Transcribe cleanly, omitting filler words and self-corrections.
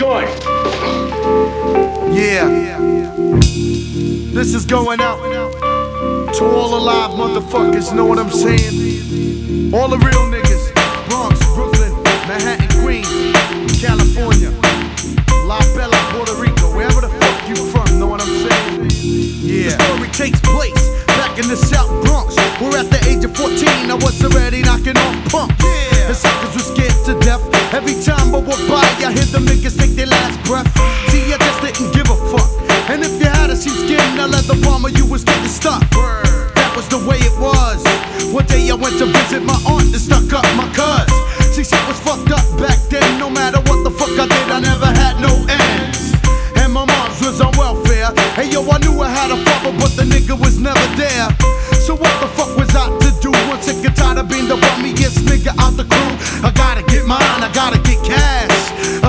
joint. Yeah. This is going out to all the live motherfuckers, know what I'm saying? All the real niggas, Bronx, Brooklyn, Manhattan, Queens, California, La Bella, Puerto Rico, wherever the fuck you from, know what I'm saying? Yeah. The story takes place back in the South Bronx, where at the age of 14 I was already knocking off punks. Yeah. The suckers were scared to death. Every time I walk by, I hear them niggas take their last breath. See, I just didn't give a fuck. And if you had a sheepskin, a leather bomber, you was getting stuck. That was the way it was. One day I went to visit my aunt and stuck up my cuz. See, shit was fucked up back then. No matter what the fuck I did, I never had no ends. And my mom's was on welfare. Hey yo, I knew I had a father, but the nigga was never there. So what the fuck was I to do? I'm sick and tired of being the bummiest nigga out the crew. I gotta get mine, I gotta get